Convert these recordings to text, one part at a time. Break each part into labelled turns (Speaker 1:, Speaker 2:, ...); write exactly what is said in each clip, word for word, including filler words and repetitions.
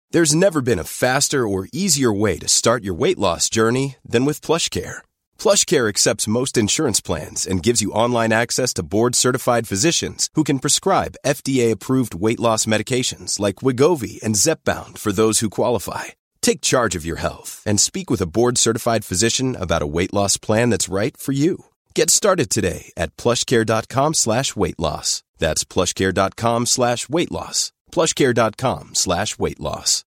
Speaker 1: There's never been a faster or easier way to start your weight loss journey than with PlushCare. PlushCare accepts most insurance plans and gives you online access to board-certified physicians who can prescribe F D A-approved weight loss medications like Wegovy and Zepbound for those who qualify. Take charge of your health and speak with a board-certified physician about a weight loss plan that's right for you. Get started today at plushcare.com slash weight loss. That's plushcare.com slash weight loss. plushcare.com slash weight loss.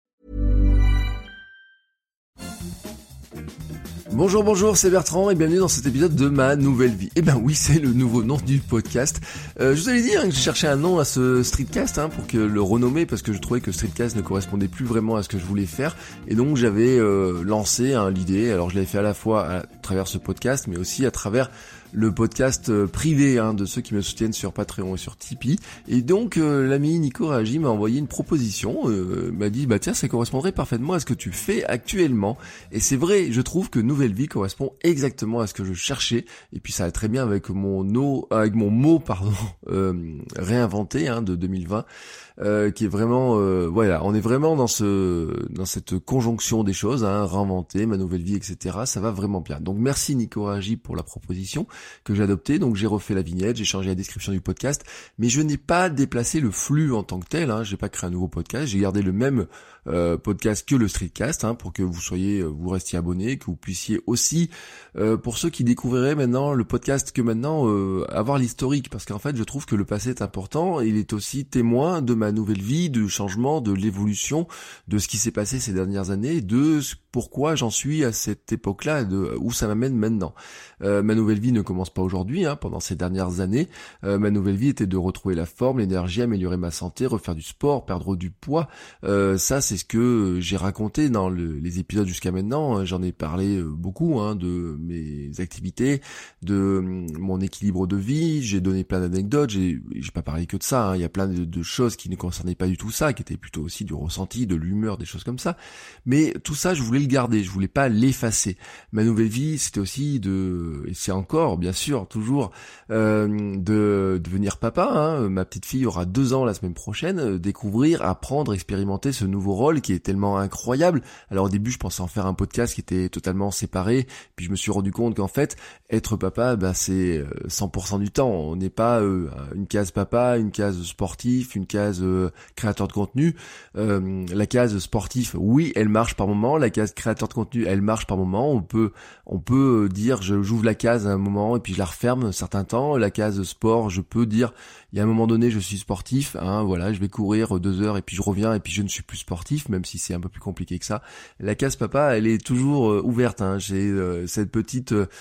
Speaker 2: Bonjour, bonjour, c'est Bertrand et bienvenue dans cet épisode de Ma Nouvelle Vie. Eh ben oui, c'est le nouveau nom du podcast. Euh, je vous avais dit hein, que je cherchais un nom à ce streetcast hein, pour que le renommer parce que je trouvais que streetcast ne correspondait plus vraiment à ce que je voulais faire. Et donc j'avais euh, lancé hein, l'idée, alors je l'avais fait à la fois à travers ce podcast mais aussi à travers le podcast euh, privé hein, de ceux qui me soutiennent sur Patreon et sur Tipeee. Et donc euh, l'ami Nico Réagi m'a envoyé une proposition, euh, m'a dit bah tiens ça correspondrait parfaitement à ce que tu fais actuellement. Et c'est vrai, je trouve que Nouvelle Vie correspond exactement à ce que je cherchais. Et puis ça va très bien avec mon no, avec mon mot pardon euh, réinventé hein, de deux mille vingt. Euh, qui est vraiment euh, voilà, on est vraiment dans ce dans cette conjonction des choses, hein, réinventer, ma nouvelle vie, et cetera. Ça va vraiment bien. Donc merci Nico Réagi pour la proposition que j'ai adoptée. Donc j'ai refait la vignette, j'ai changé la description du podcast, mais je n'ai pas déplacé le flux en tant que tel. Hein, j'ai pas créé un nouveau podcast, j'ai gardé le même euh, podcast que le streetcast, hein, pour que vous soyez, vous restiez abonnés, que vous puissiez aussi, euh, pour ceux qui découvriraient maintenant le podcast que maintenant, euh, avoir l'historique, parce qu'en fait je trouve que le passé est important. Il est aussi témoin de ma nouvelle vie, de changement, de l'évolution, de ce qui s'est passé ces dernières années, de pourquoi j'en suis à cette époque-là, de où ça m'amène maintenant. Euh, ma nouvelle vie ne commence pas aujourd'hui, hein, pendant ces dernières années. Euh, ma nouvelle vie était de retrouver la forme, l'énergie, améliorer ma santé, refaire du sport, perdre du poids. Euh, ça, c'est ce que j'ai raconté dans le, les épisodes jusqu'à maintenant. J'en ai parlé beaucoup hein, de mes activités, de mon équilibre de vie. J'ai donné plein d'anecdotes. J'ai, j'ai pas parlé que de ça. Hein. Il y a plein de, de choses qui ne concernaient pas du tout ça, qui étaient plutôt aussi du ressenti, de l'humeur, des choses comme ça. Mais tout ça, je voulais le garder. Je voulais pas l'effacer. Ma nouvelle vie, c'était aussi de, et c'est encore, bien sûr, toujours, euh, de devenir papa. Hein. Ma petite fille aura deux ans la semaine prochaine. Euh, découvrir, apprendre, expérimenter ce nouveau rôle qui est tellement incroyable. Alors au début, je pensais en faire un podcast qui était totalement séparé. Puis je me suis rendu compte qu'en fait, être papa, bah, c'est cent pour cent du temps. On n'est pas euh, une case papa, une case sportif, une case euh, créateur de contenu. Euh, la case sportif, oui, elle marche par moment. La case créateur de contenu, elle marche par moment. On peut, on peut dire, je, j'ouvre la case à un moment et puis je la referme un certain temps. La case sport, je peux dire, il y a un moment donné, je suis sportif. Hein, voilà, je vais courir deux heures et puis je reviens et puis je ne suis plus sportif, même si c'est un peu plus compliqué que ça. La case papa, elle est toujours euh, ouverte. Hein. J'ai euh, cette petite... Euh,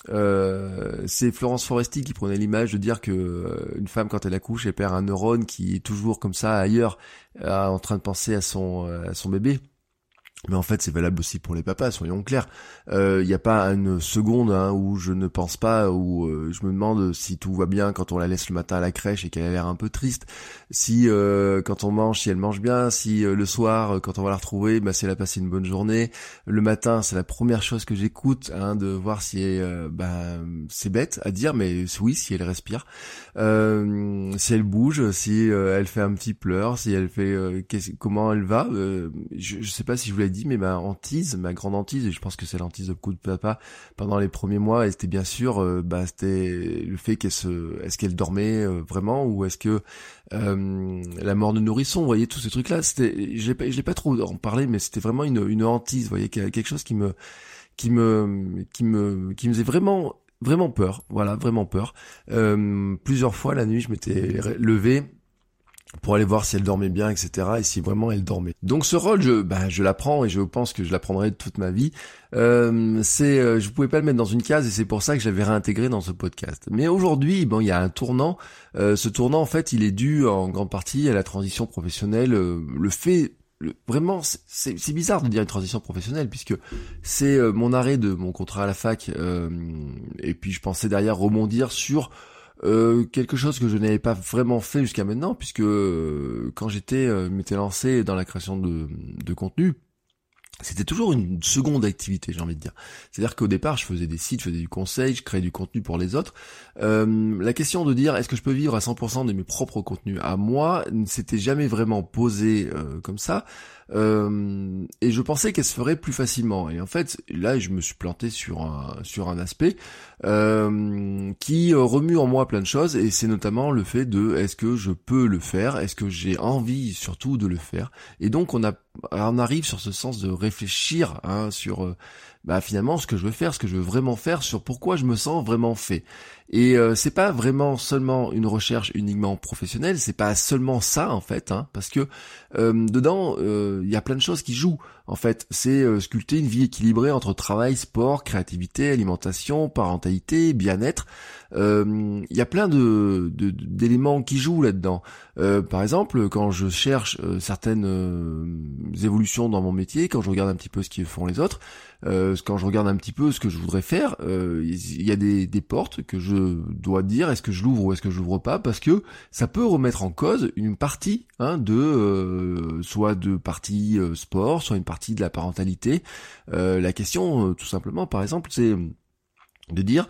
Speaker 2: Euh, c'est Florence Foresti qui prenait l'image de dire que euh, une femme quand elle accouche elle perd un neurone qui est toujours comme ça ailleurs euh, en train de penser à son euh, à son bébé. Mais en fait, c'est valable aussi pour les papas, soyons clairs. Il euh, n'y a pas une seconde hein, où je ne pense pas, où euh, je me demande si tout va bien quand on la laisse le matin à la crèche et qu'elle a l'air un peu triste. Si euh, quand on mange, si elle mange bien. Si euh, le soir, quand on va la retrouver, bah, si elle a passé une bonne journée. Le matin, c'est la première chose que j'écoute, hein, de voir si euh, bah, c'est bête à dire, mais oui, si elle respire. Euh, si elle bouge, si euh, elle fait un petit pleur, si elle fait euh, comment elle va. Euh, je, je sais pas si je voulais dit, mais ma hantise, ma grande hantise, et je pense que c'est l'hantise de beaucoup de papa pendant les premiers mois, et c'était bien sûr, euh, bah, c'était le fait qu'elle se, est-ce qu'elle dormait euh, vraiment, ou est-ce que euh, la mort de nourrisson, vous voyez, tous ces trucs-là, c'était, je l'ai pas, je l'ai pas trop en parlé, mais c'était vraiment une, une hantise, vous voyez, quelque chose qui me, qui me, qui me, qui me faisait vraiment, vraiment peur, voilà, vraiment peur. Euh, plusieurs fois la nuit, je m'étais levé pour aller voir si elle dormait bien, et cetera, et si vraiment elle dormait. Donc ce rôle, je, bah, je l'apprends, et je pense que je l'apprendrai toute ma vie. Euh, c'est, euh, je pouvais pas le mettre dans une case, et c'est pour ça que je l'avais réintégré dans ce podcast. Mais aujourd'hui, bon, il y a un tournant. Euh, ce tournant, en fait, il est dû en grande partie à la transition professionnelle. Euh, le fait, le, vraiment, c'est, c'est bizarre de dire une transition professionnelle, puisque c'est euh, mon arrêt de mon contrat à la fac, euh, et puis je pensais derrière rebondir sur Euh, quelque chose que je n'avais pas vraiment fait jusqu'à maintenant, puisque euh, quand j'étais euh, m'étais lancé dans la création de, de contenu, c'était toujours une seconde activité, j'ai envie de dire. C'est-à-dire qu'au départ, je faisais des sites, je faisais du conseil, je créais du contenu pour les autres. Euh, la question de dire est-ce que je peux vivre à cent pour cent de mes propres contenus à moi, ne s'était jamais vraiment posée euh, comme ça. euh, et je pensais qu'elle se ferait plus facilement. Et en fait, là, je me suis planté sur un sur un aspect euh, qui remue en moi plein de choses, et c'est notamment le fait de est-ce que je peux le faire, est-ce que j'ai envie surtout de le faire. Et donc on a on arrive sur ce sens de réfléchir hein, sur euh, bah finalement ce que je veux faire, ce que je veux vraiment faire, sur pourquoi je me sens vraiment fait. Et euh, c'est pas vraiment seulement une recherche uniquement professionnelle, c'est pas seulement ça en fait, hein, parce que euh, dedans il euh, y a plein de choses qui jouent. En fait, c'est euh, sculpter une vie équilibrée entre travail, sport, créativité, alimentation, parentalité, bien-être. Il euh, y a plein de, de d'éléments qui jouent là-dedans. Euh, par exemple, quand je cherche euh, certaines euh, évolutions dans mon métier, quand je regarde un petit peu ce qu'ils font les autres, euh, quand je regarde un petit peu ce que je voudrais faire, il euh, y a des, des portes que je dois dire est-ce que je l'ouvre ou est-ce que je l'ouvre pas, parce que ça peut remettre en cause une partie hein, de euh, soit de partie euh, sport, soit une partie de la parentalité. Euh, la question, euh, tout simplement, par exemple, c'est de dire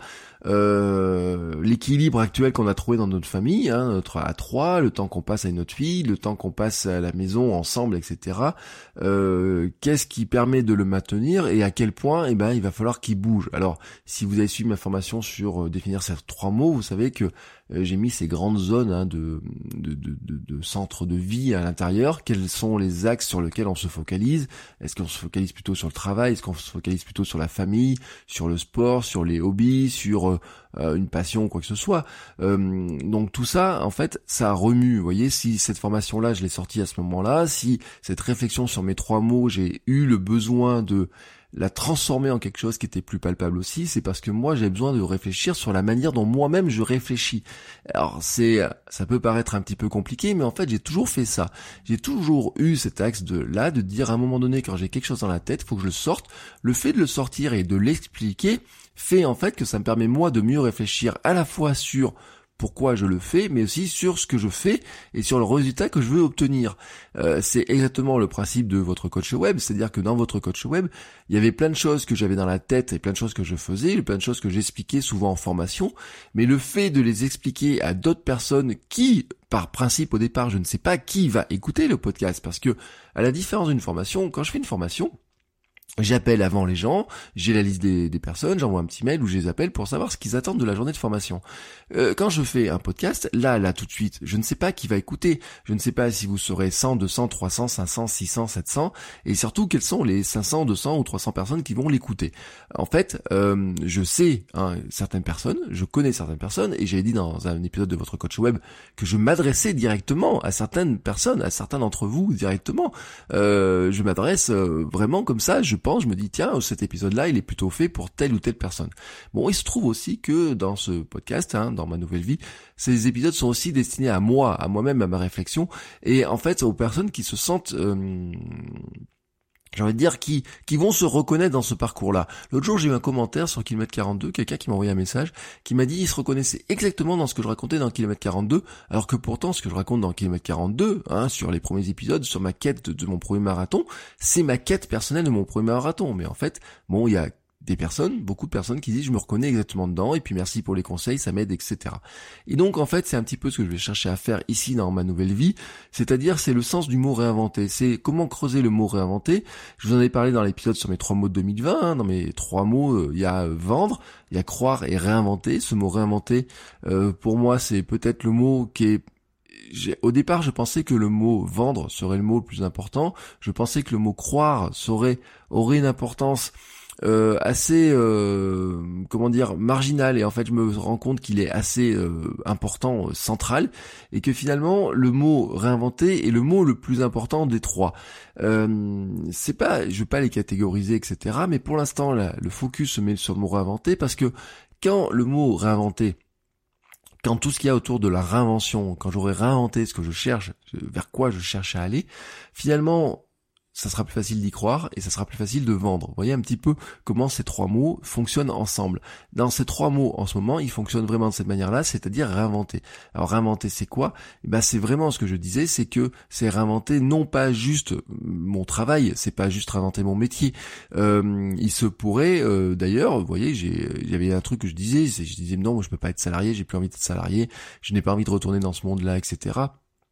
Speaker 2: euh, l'équilibre actuel qu'on a trouvé dans notre famille, hein, notre à trois, le temps qu'on passe avec notre fille, le temps qu'on passe à la maison ensemble, et cetera. Euh, qu'est-ce qui permet de le maintenir et à quel point, eh ben, il va falloir qu'il bouge. Alors, si vous avez suivi ma formation sur euh, définir ces trois mots, vous savez que euh, j'ai mis ces grandes zones hein, de, de, de, de, de centres de vie à l'intérieur. Quels sont les axes sur lesquels on se focalise? Est-ce qu'on se focalise plutôt sur le travail? Est-ce qu'on se focalise plutôt sur la famille, sur le sport, sur les hobbies, sur euh, une passion ou quoi que ce soit. Euh, donc tout ça, en fait, ça remue. Vous voyez, si cette formation-là, je l'ai sortie à ce moment-là, si cette réflexion sur mes trois mots, j'ai eu le besoin de la transformer en quelque chose qui était plus palpable aussi, c'est parce que moi j'ai besoin de réfléchir sur la manière dont moi-même je réfléchis. Alors c'est, ça peut paraître un petit peu compliqué, mais en fait j'ai toujours fait ça. J'ai toujours eu cet axe de là, de dire à un moment donné quand j'ai quelque chose dans la tête, il faut que je le sorte. Le fait de le sortir et de l'expliquer fait en fait que ça me permet moi de mieux réfléchir à la fois sur pourquoi je le fais, mais aussi sur ce que je fais et sur le résultat que je veux obtenir. Euh, c'est exactement le principe de votre coach web, c'est-à-dire que dans votre coach web, il y avait plein de choses que j'avais dans la tête et plein de choses que je faisais, plein de choses que j'expliquais souvent en formation, mais le fait de les expliquer à d'autres personnes qui, par principe au départ, je ne sais pas qui va écouter le podcast, parce que à la différence d'une formation, quand je fais une formation, j'appelle avant les gens, j'ai la liste des, des personnes, j'envoie un petit mail où je les appelle pour savoir ce qu'ils attendent de la journée de formation. Euh, quand je fais un podcast, là, là, tout de suite, je ne sais pas qui va écouter. Je ne sais pas si vous serez cent, deux cents, trois cents, cinq cents, six cents, sept cents, et surtout quelles sont les cinq cents, deux cents ou trois cents personnes qui vont l'écouter. En fait, euh, je sais hein, certaines personnes, je connais certaines personnes, et j'avais dit dans un épisode de votre coach web que je m'adressais directement à certaines personnes, à certains d'entre vous directement. Euh, je m'adresse euh, vraiment comme ça, je je me dis tiens cet épisode-là il est plutôt fait pour telle ou telle personne. Bon, il se trouve aussi que dans ce podcast, hein, dans ma nouvelle vie, ces épisodes sont aussi destinés à moi, à moi-même, à ma réflexion, et en fait aux personnes qui se sentent euh, j'ai envie de dire, qui qui vont se reconnaître dans ce parcours-là. L'autre jour, j'ai eu un commentaire sur Kilomètre quarante-deux, quelqu'un qui m'a envoyé un message, qui m'a dit il se reconnaissait exactement dans ce que je racontais dans Kilomètre quarante-deux, alors que pourtant, ce que je raconte dans Kilomètre quarante-deux, hein, sur les premiers épisodes, sur ma quête de, de mon premier marathon, c'est ma quête personnelle de mon premier marathon. Mais en fait, bon, il y a des personnes, beaucoup de personnes qui disent je me reconnais exactement dedans, et puis merci pour les conseils, ça m'aide, et cetera. Et donc en fait c'est un petit peu ce que je vais chercher à faire ici dans ma nouvelle vie, c'est-à-dire c'est le sens du mot réinventer, c'est comment creuser le mot réinventer. Je vous en ai parlé dans l'épisode sur mes trois mots de deux mille vingt, hein, dans mes trois mots, il euh, y a euh, vendre, il y a croire et réinventer. Ce mot réinventer, euh, pour moi c'est peut-être le mot qui est J'ai, au départ, je pensais que le mot vendre serait le mot le plus important. Je pensais que le mot croire serait, aurait une importance euh, assez, euh, comment dire, marginale. Et en fait, je me rends compte qu'il est assez euh, important, euh, central, et que finalement, le mot réinventer est le mot le plus important des trois. Euh, c'est pas, je veux pas les catégoriser, et cetera. Mais pour l'instant, là, le focus se met sur le mot réinventer, parce que quand le mot réinventer, quand tout ce qu'il y a autour de la réinvention, quand j'aurai réinventé ce que je cherche, vers quoi je cherche à aller, finalement, ça sera plus facile d'y croire et ça sera plus facile de vendre. Vous voyez un petit peu comment ces trois mots fonctionnent ensemble. Dans ces trois mots, en ce moment, ils fonctionnent vraiment de cette manière-là, c'est-à-dire réinventer. Alors réinventer, c'est quoi ? Eh ben, c'est vraiment ce que je disais, c'est que c'est réinventer non pas juste mon travail, c'est pas juste réinventer mon métier. Euh, il se pourrait, euh, d'ailleurs, vous voyez, j'ai, il y avait un truc que je disais, c'est, je disais non, moi, je peux pas être salarié, j'ai plus envie d'être salarié, je n'ai pas envie de retourner dans ce monde-là, et cetera.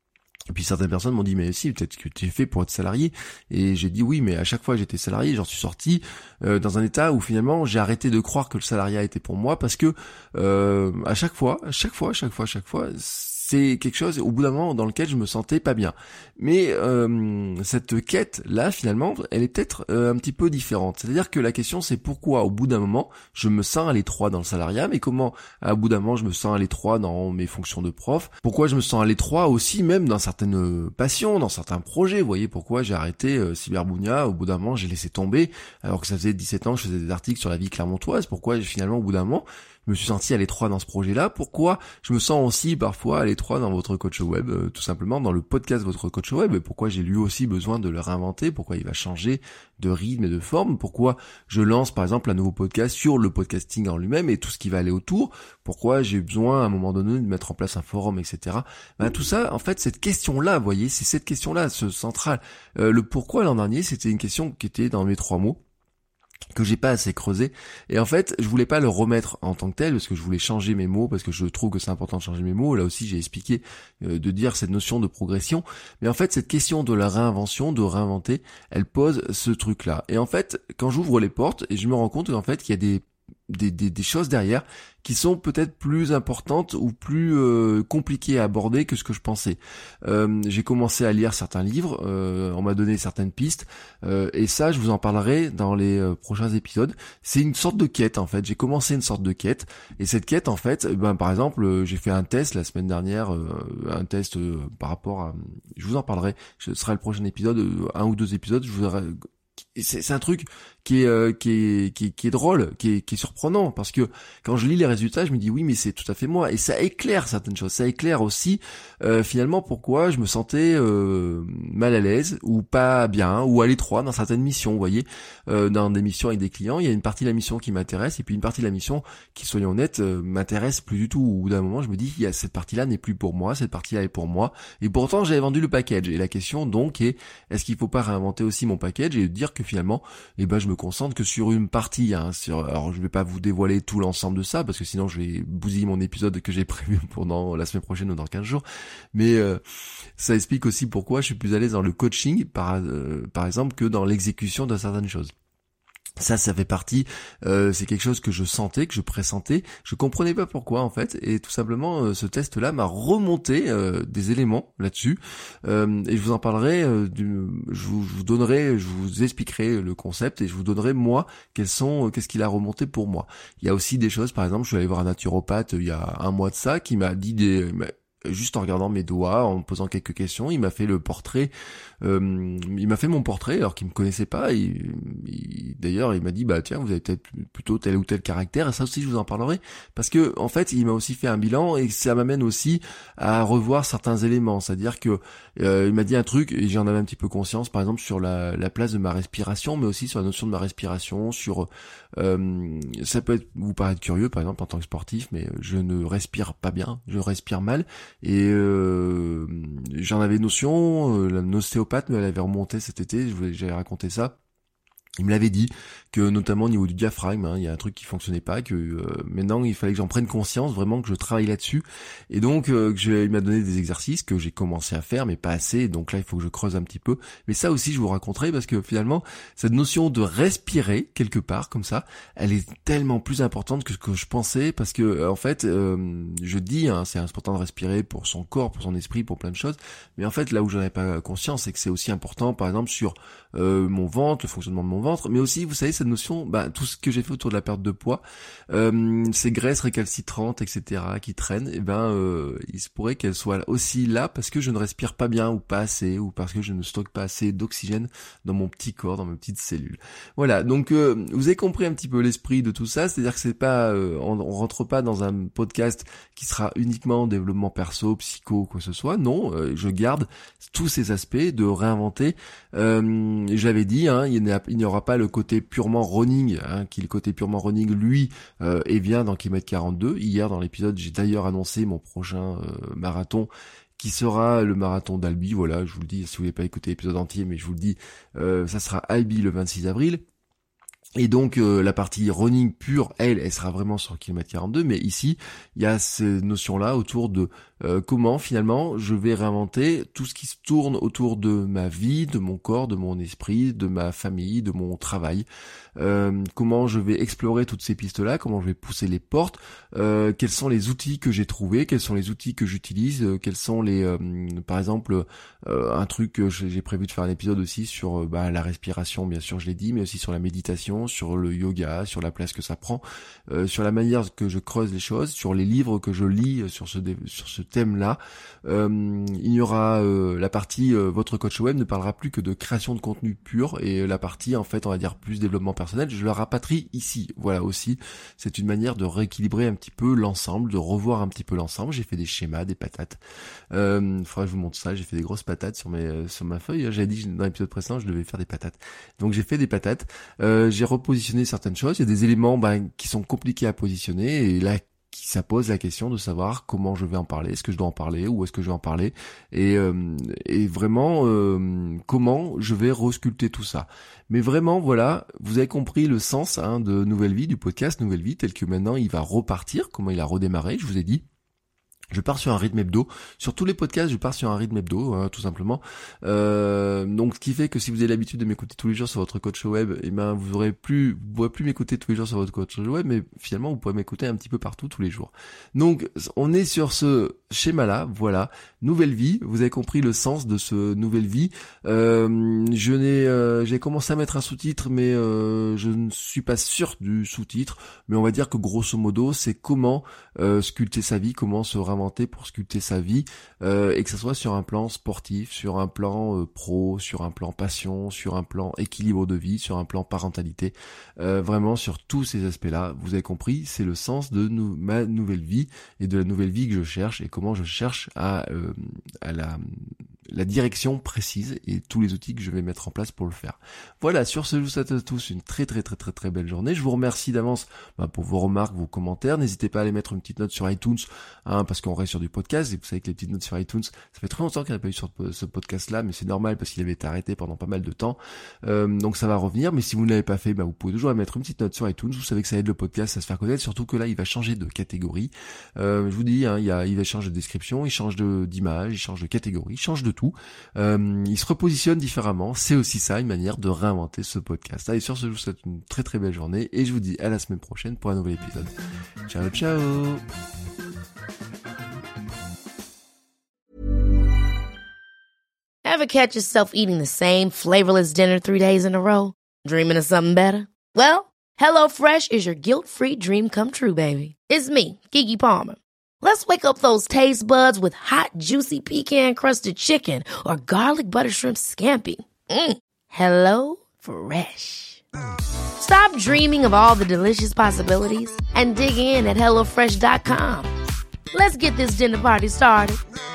Speaker 2: Et puis certaines personnes m'ont dit mais si, peut-être que tu es fait pour être salarié. Et j'ai dit oui, mais à chaque fois j'étais salarié, j'en suis sorti euh, dans un état où finalement j'ai arrêté de croire que le salariat était pour moi, parce que euh, à chaque fois, à chaque fois, à chaque fois, à chaque fois, c'est quelque chose au bout d'un moment dans lequel je me sentais pas bien. Mais euh, cette quête là finalement, elle est peut-être euh, un petit peu différente. C'est-à-dire que la question c'est pourquoi au bout d'un moment je me sens à l'étroit dans le salariat, mais comment à bout d'un moment je me sens à l'étroit dans mes fonctions de prof, pourquoi je me sens à l'étroit aussi même dans certaines passions, dans certains projets. Vous voyez pourquoi j'ai arrêté euh, Cyberbounia, au bout d'un moment j'ai laissé tomber alors que ça faisait dix-sept ans que je faisais des articles sur la vie clermontoise. Pourquoi finalement au bout d'un moment je me suis senti à l'étroit dans ce projet-là. Pourquoi je me sens aussi parfois à l'étroit dans votre coach web, euh, tout simplement dans le podcast Votre Coach Web. Et pourquoi j'ai lui aussi besoin de le réinventer, pourquoi il va changer de rythme et de forme, pourquoi je lance par exemple un nouveau podcast sur le podcasting en lui-même et tout ce qui va aller autour, pourquoi j'ai besoin à un moment donné de mettre en place un forum, et cetera. Ben, tout ça, en fait, cette question-là, vous voyez, c'est cette question-là, ce central. Euh, le pourquoi l'an dernier, c'était une question qui était dans mes trois mots, que j'ai pas assez creusé, et en fait je voulais pas le remettre en tant que tel parce que je voulais changer mes mots, parce que je trouve que c'est important de changer mes mots. Là aussi j'ai expliqué euh, de dire cette notion de progression, mais en fait cette question de la réinvention, de réinventer, elle pose ce truc là. Et en fait quand j'ouvre les portes et je me rends compte qu'en fait qu'il y a des Des, des, des choses derrière qui sont peut-être plus importantes ou plus euh, compliquées à aborder que ce que je pensais. Euh, j'ai commencé à lire certains livres, euh, on m'a donné certaines pistes, euh, et ça je vous en parlerai dans les euh, prochains épisodes. C'est une sorte de quête en fait, j'ai commencé une sorte de quête, et cette quête en fait, ben, par exemple euh, j'ai fait un test la semaine dernière, euh, un test euh, par rapport à... Je vous en parlerai, ce sera le prochain épisode, euh, un ou deux épisodes, je vous c'est, c'est un truc qui est, euh, qui est qui est qui est drôle, qui est qui est surprenant, parce que quand je lis les résultats, je me dis oui mais c'est tout à fait moi, et ça éclaire certaines choses, ça éclaire aussi euh, finalement pourquoi je me sentais euh, mal à l'aise ou pas bien ou à l'étroit dans certaines missions. Vous voyez, euh, dans des missions avec des clients, il y a une partie de la mission qui m'intéresse et puis une partie de la mission qui, soyons honnêtes, euh, m'intéresse plus du tout. Au bout d'un moment, je me dis il y a cette partie-là n'est plus pour moi, cette partie-là est pour moi, et pourtant j'avais vendu le package. Et la question donc est est-ce qu'il faut pas réinventer aussi mon package et dire que finalement, eh ben je me concentre que sur une partie, hein, sur, alors je vais pas vous dévoiler tout l'ensemble de ça parce que sinon je vais bousiller mon épisode que j'ai prévu pendant la semaine prochaine ou dans quinze jours, mais euh, ça explique aussi pourquoi je suis plus à l'aise dans le coaching par, euh, par exemple que dans l'exécution de certaines choses. Ça, ça fait partie, euh, c'est quelque chose que je sentais, que je pressentais, je comprenais pas pourquoi en fait, et tout simplement euh, ce test-là m'a remonté euh, des éléments là-dessus, euh, et je vous en parlerai, euh, du, je, vous, je vous donnerai, je vous expliquerai le concept et je vous donnerai moi quels sont, euh, qu'est-ce qu'il a remonté pour moi. Il y a aussi des choses, par exemple, je suis allé voir un naturopathe euh, il y a un mois de ça qui m'a dit des juste en regardant mes doigts, en me posant quelques questions, il m'a fait le portrait, euh, il m'a fait mon portrait alors qu'il me connaissait pas, et, il, d'ailleurs il m'a dit bah tiens vous avez peut-être plutôt tel ou tel caractère, et ça aussi je vous en parlerai, parce que en fait il m'a aussi fait un bilan et ça m'amène aussi à revoir certains éléments, c'est-à-dire que euh, il m'a dit un truc et j'en avais un petit peu conscience, par exemple sur la, la place de ma respiration, mais aussi sur la notion de ma respiration, sur euh, ça peut être, vous paraître curieux par exemple en tant que sportif, mais je ne respire pas bien, je respire mal. Et euh, j'en avais notion, euh, l'ostéopathe me l'avait remonté cet été, je voulais, j'avais raconté ça. Il me l'avait dit que notamment au niveau du diaphragme, hein, il y a un truc qui fonctionnait pas, que euh, maintenant il fallait que j'en prenne conscience, vraiment que je travaille là-dessus. Et donc euh, que je, il m'a donné des exercices que j'ai commencé à faire, mais pas assez. Donc là il faut que je creuse un petit peu. Mais ça aussi je vous raconterai, parce que finalement cette notion de respirer quelque part comme ça, elle est tellement plus importante que ce que je pensais, parce que en fait euh, je dis, hein, c'est important de respirer pour son corps, pour son esprit, pour plein de choses. Mais en fait là où j'en avais pas conscience, c'est que c'est aussi important, par exemple sur euh, mon ventre, le fonctionnement de mon ventre, mais aussi, vous savez, cette notion, bah, tout ce que j'ai fait autour de la perte de poids, euh, ces graisses récalcitrantes, et cetera, qui traînent, et ben, euh, il se pourrait qu'elles soient aussi là parce que je ne respire pas bien ou pas assez, ou parce que je ne stocke pas assez d'oxygène dans mon petit corps, dans mes petites cellules. Voilà, donc euh, vous avez compris un petit peu l'esprit de tout ça, c'est-à-dire que c'est pas, euh, on, on rentre pas dans un podcast qui sera uniquement développement perso, psycho, quoi que ce soit. Non, euh, je garde tous ces aspects de réinventer. Euh, j'avais dit, hein, il n'y aura pas le côté purement running, hein, qui le côté purement running, lui, euh, et vient dans kilomètre quarante-deux. Hier, dans l'épisode, j'ai d'ailleurs annoncé mon prochain euh, marathon, qui sera le marathon d'Albi. Voilà, je vous le dis, si vous voulez pas écouter l'épisode entier, mais je vous le dis, euh, ça sera Albi le vingt-six avril. Et donc euh, la partie running pure, elle, elle sera vraiment sur kilomètre quarante-deux, mais ici, il y a ces notions-là autour de Euh, comment finalement je vais réinventer tout ce qui se tourne autour de ma vie, de mon corps, de mon esprit, de ma famille, de mon travail. Euh, comment je vais explorer toutes ces pistes-là, comment je vais pousser les portes, euh, quels sont les outils que j'ai trouvés, quels sont les outils que j'utilise, euh, quels sont les, euh, par exemple, euh, un truc que j'ai prévu de faire un épisode aussi sur euh, bah, la respiration, bien sûr je l'ai dit, mais aussi sur la méditation, sur le yoga, sur la place que ça prend, euh, sur la manière que je creuse les choses, sur les livres que je lis sur ce sur ce thème-là. Euh, il y aura euh, la partie euh, votre coach web ne parlera plus que de création de contenu pur, et la partie en fait on va dire plus développement personnel, je le rapatrie ici. Voilà aussi, c'est une manière de rééquilibrer un petit peu l'ensemble, de revoir un petit peu l'ensemble. J'ai fait des schémas, des patates. Euh, il faudra que je vous montre ça. J'ai fait des grosses patates sur mes sur ma feuille. J'avais dit dans l'épisode précédent je devais faire des patates. Donc j'ai fait des patates. Euh, j'ai repositionné certaines choses. Il y a des éléments bah, qui sont compliqués à positionner, et là qui ça pose la question de savoir comment je vais en parler, est-ce que je dois en parler, où est-ce que je vais en parler, et, euh, et vraiment euh, comment je vais resculpter tout ça. Mais vraiment, voilà, vous avez compris le sens hein, de Nouvelle Vie, du podcast Nouvelle Vie, tel que maintenant il va repartir, comment il a redémarré, je vous ai dit. Je pars sur un rythme hebdo. Sur tous les podcasts, je pars sur un rythme hebdo, hein, tout simplement. Euh, donc, ce qui fait que si vous avez l'habitude de m'écouter tous les jours sur votre coach web, eh ben, vous aurez plus, vous pourrez plus m'écouter tous les jours sur votre coach web, mais finalement, vous pourrez m'écouter un petit peu partout tous les jours. Donc, on est sur ce schéma-là, voilà. Nouvelle vie. Vous avez compris le sens de ce nouvelle vie. Euh, je n'ai, euh, j'ai commencé à mettre un sous-titre, mais euh, je ne suis pas sûr du sous-titre. Mais on va dire que grosso modo, c'est comment euh, sculpter sa vie, comment se réinventer pour sculpter sa vie, euh, et que ce soit sur un plan sportif, sur un plan euh, pro, sur un plan passion, sur un plan équilibre de vie, sur un plan parentalité, euh, vraiment sur tous ces aspects-là. Vous avez compris, c'est le sens de nou- ma nouvelle vie et de la nouvelle vie que je cherche, et comment je cherche à, euh, à la, la direction précise et tous les outils que je vais mettre en place pour le faire. Voilà, sur ce, je vous souhaite à tous une très très très très très belle journée. Je vous remercie d'avance bah, pour vos remarques, vos commentaires. N'hésitez pas à aller mettre une petite note sur iTunes, hein, parce qu'on reste sur du podcast, et vous savez que les petites notes sur iTunes, ça fait très longtemps qu'il n'y a pas eu sur ce podcast-là, mais c'est normal parce qu'il avait été arrêté pendant pas mal de temps. Euh, donc ça va revenir, mais si vous ne l'avez pas fait, bah, vous pouvez toujours mettre une petite note sur iTunes. Vous savez que ça aide le podcast à se faire connaître, surtout que là, il va changer de catégorie. Euh, je vous dis, hein, il, y a, il va changer de description, il change de, d'image, il change de catégorie, il change de tout. Euh, il se repositionne différemment. C'est aussi ça, une manière de réinventer ce podcast. Allez, sur ce, je vous souhaite une très très belle journée, et je vous dis à la semaine prochaine pour un nouvel épisode. Ciao, ciao!
Speaker 3: Ever catch yourself eating the same flavorless dinner three days in a row? Dreaming of something better? Well, HelloFresh is your guilt-free dream come true, baby. It's me, Keke Palmer. Let's wake up those taste buds with hot, juicy pecan-crusted chicken or garlic butter shrimp scampi. Mm. Hello Fresh. Stop dreaming of all the delicious possibilities and dig in at hello fresh dot com. Let's get this dinner party started.